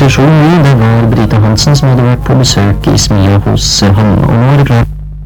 posisjon i, det var Brita Hansen som hadde vært på besøk i smia hos han. Og nå er det klart